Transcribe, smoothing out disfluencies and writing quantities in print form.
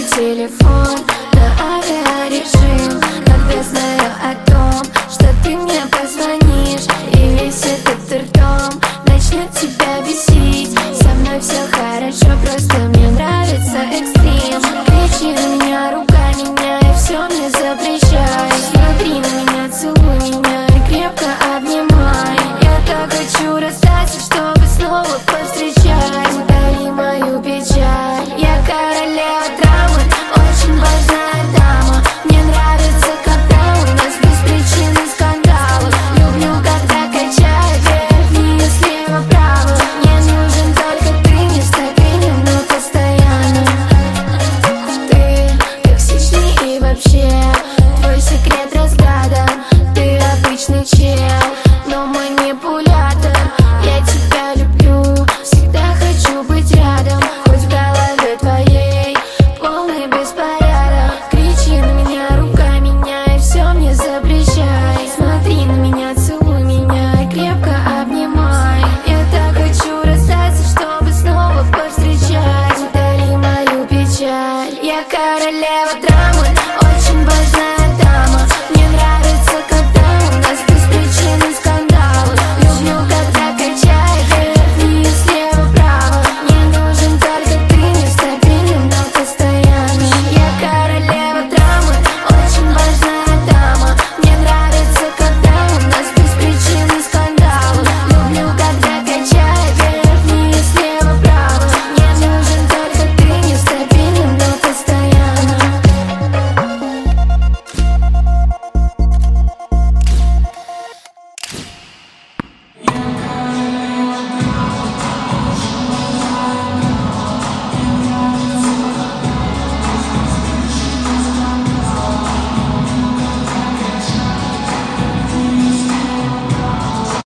свой телефон на авиарежим, когда знаю о том, что ты мне позвонишь, и весь этот ртом начнет тебя бесить. Со мной все хорошо, просто мне нравится экстрим. Кричи на меня, ругай меня и все мне запрещай. Смотри на меня, целуй меня и крепко обнимай. Я так хочу расстаться, чтобы снова повстречать. Удали мою печаль. Я королева драмы, очень важная дама. Мне нравится, когда у нас без причины скандалы. Люблю, когда качает вверх-вниз, слева-право. Мне нужен только ты, не стабилен, но постоянно. Ты токсичный и вообще твой секрет разгадан. Ты обычный чел, но манипулятор. Я тебя люблю, всегда хочу быть рядом. Хоть в голове твоей полный беспорядок. Кричи на меня, ругай меня и все мне запрещай. Смотри на меня, целуй меня и крепко обнимай. Я так хочу расстаться, чтобы снова повстречать. Удали мою печаль. Я королева драмы.